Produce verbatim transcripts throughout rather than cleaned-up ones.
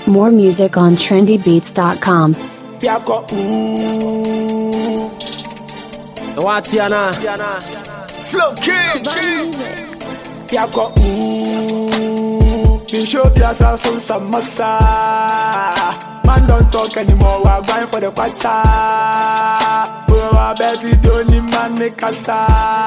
More music on trendy beats dot com. Piako ooh. Watiana Flow King Piako ooh. Bisho piasa so samasa. Man don't talk anymore, we're going for the kwacha. We're busy doing man make kasa.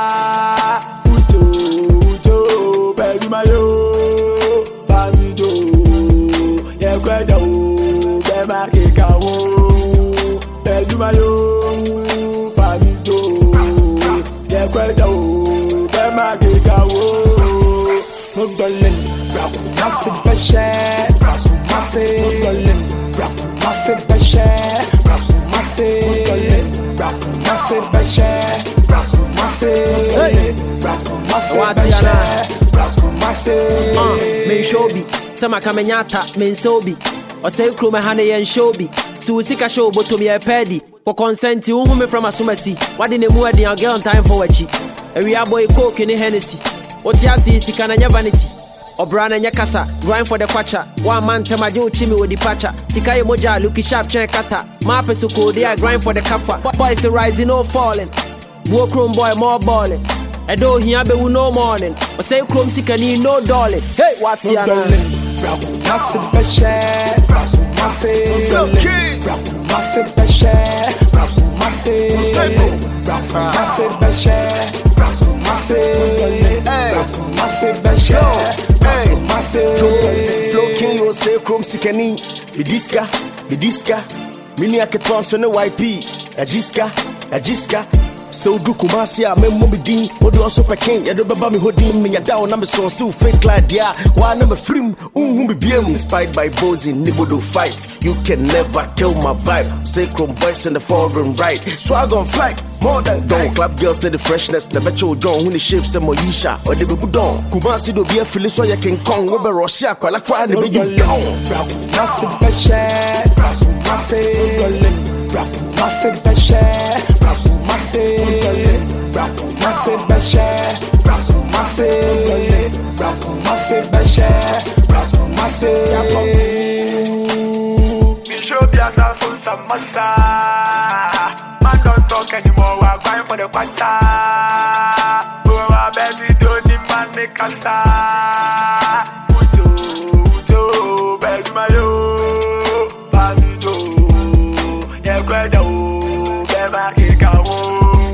Ujo, ujo, baby mayo. Bamido, yeah, kweda o, be makeka o. Baby mayo, bamido, yeah, kweda o, be makeka o. No darling, rap, massive passion, rap, massive darling, rap, massive passion, rap, massive darling, rap, massive passion, rap, massive darling, rap, massive passion. Uh, me shobi, sama kamenyata, men sobi. Or say crew me hane yen shobi. So sika show but to me a pedi. For consent you who me from Asumasi. What in the mood in girl on time for a cheat. A real boy coke in a Hennessy. What ya see sika na vanity. Or brand and yakasa, grind for the quacha. One man temajo chimi with the pacha. Sika moja, looky sharp chen kata. Mape suko, they are grind for the kafa. Boys are rising or falling. Walk room boy more balling. I don't hear be no morning. Or say chrome sick and need no darling. Hey, what's your name? Massive passion, massive darling, massive passion, massive, massive passion, massive darling, massive passion, massive. Flow King, you say chrome sick and need. Be disca, be disca. Mini I can transfer no Y P. A jiska, a jiska. So do Kumasi, I remember me Dean, or do also Peking, ya do baba me holding me, ya down, I'm so so fake like yeah. Why I'm a free, um, be being inspired by Bozy, nigga do fight. You can never kill my vibe. Say chrome voice in the foreign right. Swag on flight, more than don't clap girls, need the freshness, the metro John, when the shapes and Moisha, or the good dawn. Kumasi do be a Phyllis, so you can come over Russia, while I cry and be you down. Massive passion, massive darling, massive passion. Massive darling, massive passion, massive darling, massive passion, massive. Bisho piasa so samasa. Man don't talk anymore, we're going for the kwacha. We're busy doing man make kasa. Ujo, ujo, baby mayo, bamido, yeah, kweda o, be makeka o.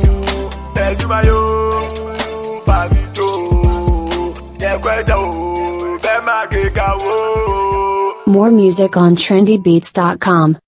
Mayo, Bamido, yeah, kweda o, be makeka o. More music on trendy beats dot com.